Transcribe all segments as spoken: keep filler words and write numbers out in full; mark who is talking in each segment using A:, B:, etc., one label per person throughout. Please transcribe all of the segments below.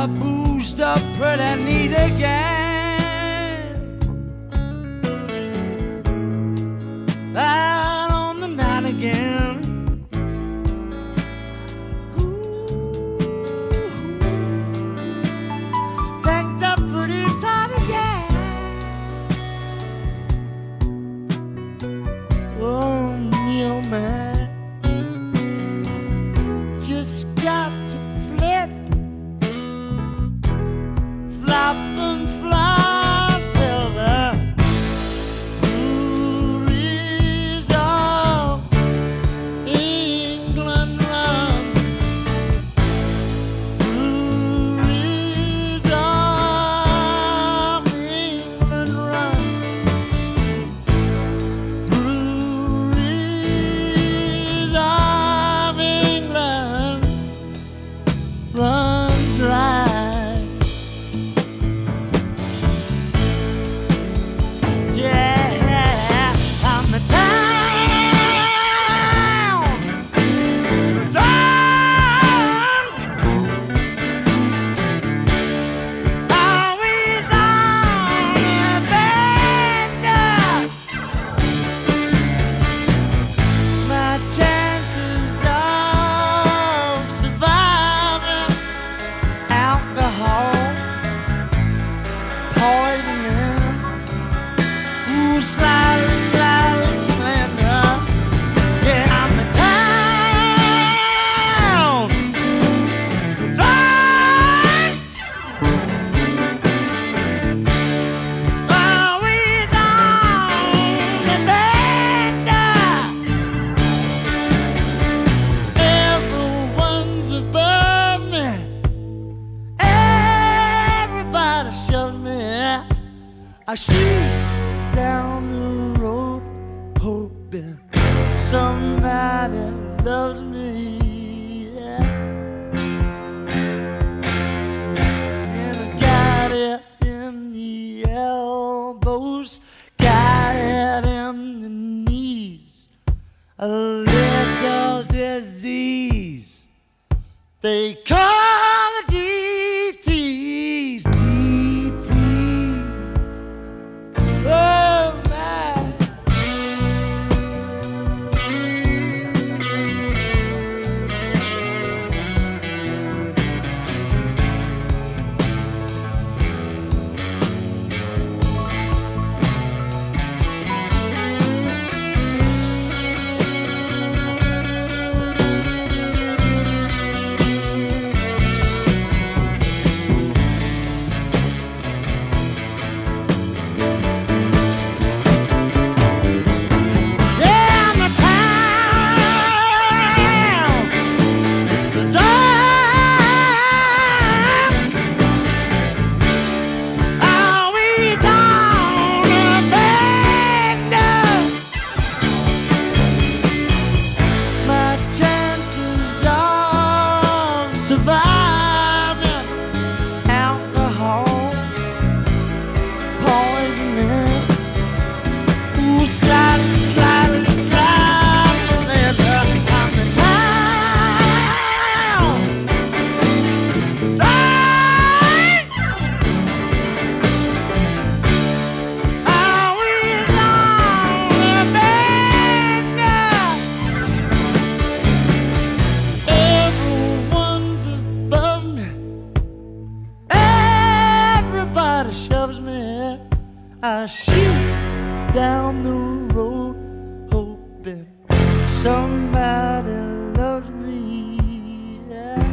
A: got boozed up pretty neat again. Out on the night again. Ooh, tanked up pretty tight again. Oh, me, oh, man. Just got to flip, flop and flop till the breweries of England run. Breweries of England run. Breweries of England run dry. Yeah, I'm the town drunk, always on the bender. My chances of surviving alcohol poisoning. Ooh, slightly, slightly slender. Yeah, I'm the town drunk, always on the bender. Everyone's above me. Everybody shoves me. I shoot down the road, hoping somebody loves me. Yeah. And I got it in the elbows, got it in the knees. A little disease they call D Ts. D Ts. Oh my. Yeah, I'm a town drunk, always on the bender. My chances of surviving alcohol poisoning. Ooh, slightly, slightly, slightly slender. I'm the town drunk, always on the bender. Everyone's above me. Everybody shoves me. I shoot down the road, hoping somebody loves me. Yeah.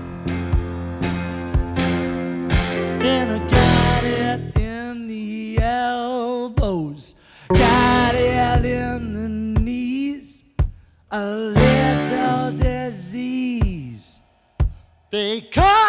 A: And I got it in the elbows, got it in the knees. A little disease they call